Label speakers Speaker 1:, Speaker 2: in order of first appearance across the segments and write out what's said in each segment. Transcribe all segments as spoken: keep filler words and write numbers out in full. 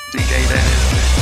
Speaker 1: D J Dennis.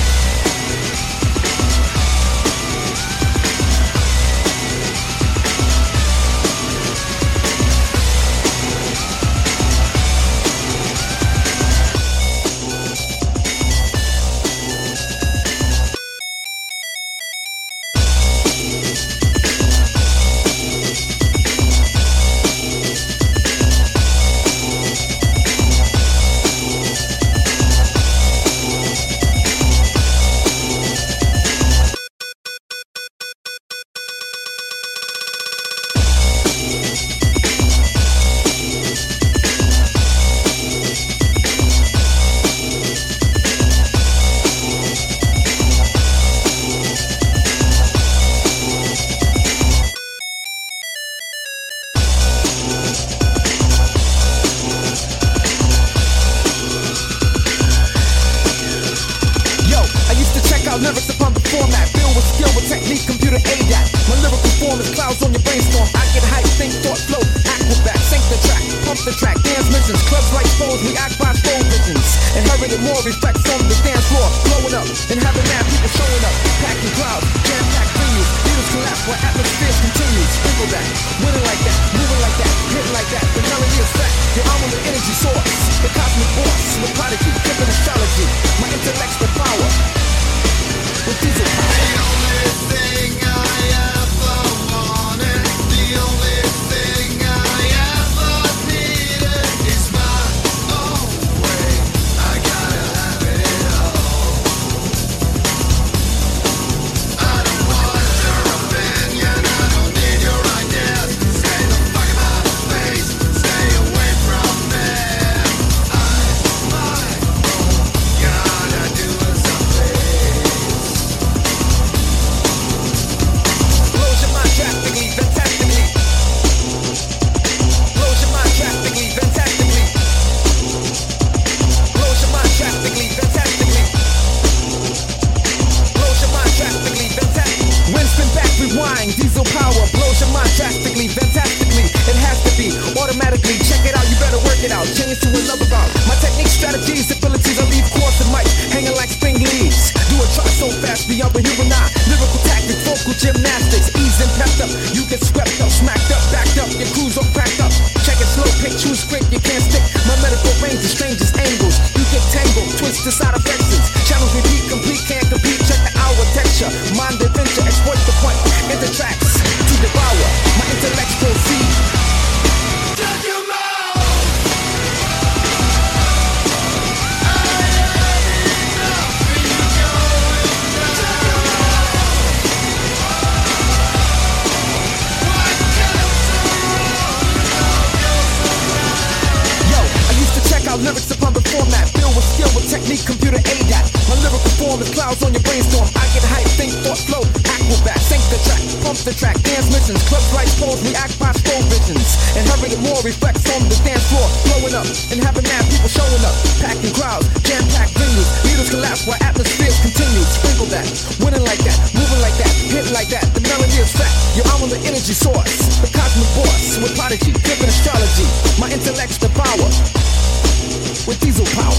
Speaker 2: Lyrics upon the format, filled with skill with technique, computer A D A T. My lyrical form is clouds on your brainstorm. I get hype, think, thought, flow, acrobat, sync the track, pump the track, dance missions, clubs like foes, we act by slow visions. Inherited more respect from the dance floor, blowing up and having mad people showing up, packing crowds, jam-packed venues. Leaders collapse while atmospheres continue. Sprinkle that, winning like that, moving like that, hitting like that. The melody is fact, your arm on the energy source, the cosmic boss, with prodigy, different astrology. My intellect's the power. With diesel power. The only thing I ever wanted, the only thing I ever needed is my own way. I gotta have it all. I don't want your opinion, I don't need your ideas. Stay the fuck in my face, stay away from me. I, my own, gotta do something. Drastically, fantastically. Blows your mind drastically, fantastically. Blows your mind drastically, fantastically. Blows your mind drastically, fantastically. Wind spin back, rewind, diesel power. Blows your mind drastically, fantastically. It has to be automatically. Check it out, you better work it out. Change to another route. My technique, strategies, abilities, I leave course and mic hanging like spring leaves. Do a try so fast, beyond the human eye. Lyrical tactics, vocal gymnastics, ease and pepped up. You get swept up, smacked up, backed up. Your crew's all cracked up. Check it slow, pick, choose quick, you can't stick. My medical range is strangest angles. You get tangled, twist to side effects. Channels repeat, complete, can't compete. Check the hour texture, mind adventure, exploit the point. Enter tracks to devour. My intellects proceed. Shut your mouth! Lyrics upon the format, filled with skill with technique, computer A D A T. My lyrical form is clouds on your brainstorm. I get hype, think, thought, flow, acrobat, sync the track, pump the track, dance missions, clubs like foes, we act by slow visions. Inherited more reflects on the dance floor, blowing up and having mad people showing up, packing crowds, jam-packed venues. Leaders collapse while atmospheres continue. Sprinkle that, winning like that, moving like that, hitting like that. The melody is fact, your arm on the energy source, the cosmic boss with prodigy, different astrology. My intellect's the power. With diesel power.